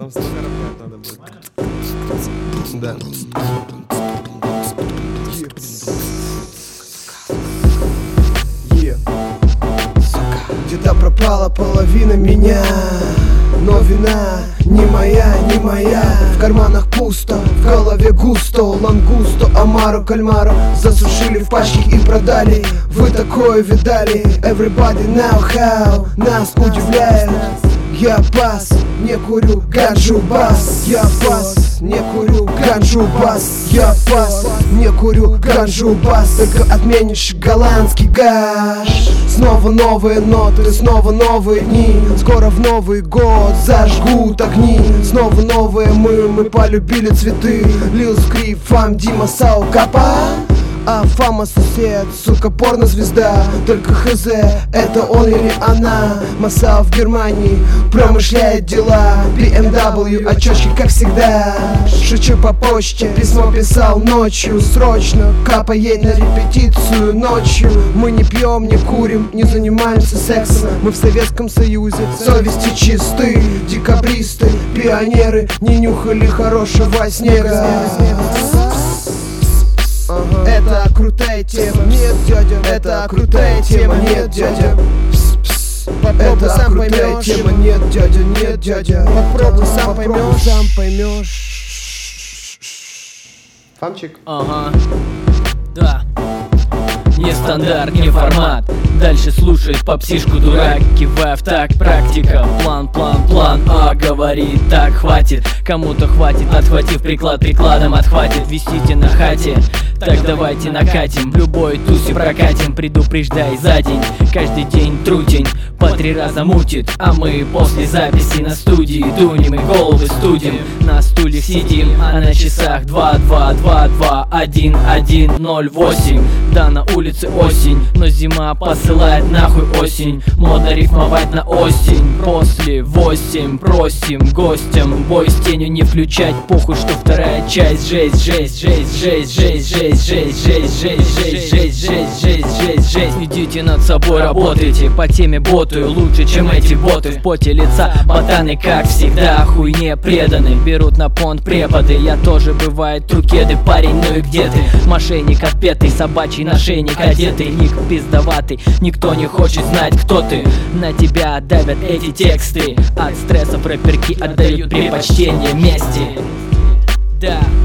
Там столько равнять надо будет. Да. Где-то пропала половина меня, но вина не моя, не моя. В карманах пусто, в голове густо. Лангусто, омару, кальмару засушили в пачке и продали. Вы такое видали? Everybody know how. Нас удивляет. Я пас, не курю ганджу бас. Я пас, не курю ганджу бас. Я пас, не курю ганджу бас. Только отменишь голландский гаш. Снова новые ноты, снова новые дни. Скоро в Новый год зажгут огни. Снова новые мы полюбили цветы. Лил Скрип, Фам, Дима, Сау, Капа. А Фама сосед, сука, порнозвезда. Только хз, это он или она. Масал в Германии промышляет дела. BMW, очечки как всегда. Шучу по почте, письмо писал ночью. Срочно, Капа ей на репетицию ночью. Мы не пьем, не курим, не занимаемся сексом. Мы в Советском Союзе, совести чисты. Декабристы, пионеры не нюхали хорошего снега. Это крутая тема, нет, дядя. Это крутая тема, нет, дядя. Попробуй сам поймешь. Тема, нет, дядя, нет, дядя. Попробуй сам поймешь. Фамчик? Ага, да. Не стандарт, не формат. Дальше слушает попсишку дурак, кивая в такт. Практика, план, а говорит так, хватит. Кому-то хватит, отхватив приклад, прикладом отхватит. Висите на хате, так давайте накатим. В любой тусе прокатим, предупреждай за день. Каждый день трутень, по 3 раза мутит. А мы после записи на студии дунем и головы студим. На стульях сидим, а на часах 2-2-2-2-1-1-0-8. Да, на улице осень, но зима посылает нахуй осень. Модно рифмовать на осень. После 8 просим гостям бой с тенью не включать. Похуй, что вторая часть. Жесть, жесть, жесть, жесть, жесть, жесть, жесть, жесть, жесть, жесть, жесть, жесть, жесть, жесть, жесть. Идите над собой, работайте, по теме ботаю лучше, чем эти боты. В поте лица ботаны, как всегда, хуйне преданы. Берут на понт преподы, я тоже бывает трукеды. Парень, ну и где ты? Мошенник отпетый, собачий нашейник одетый. Ник пиздоватый, никто не хочет знать, кто ты. На тебя давят эти тексты. От стрессов рэперки отдают предпочтение мести. Да.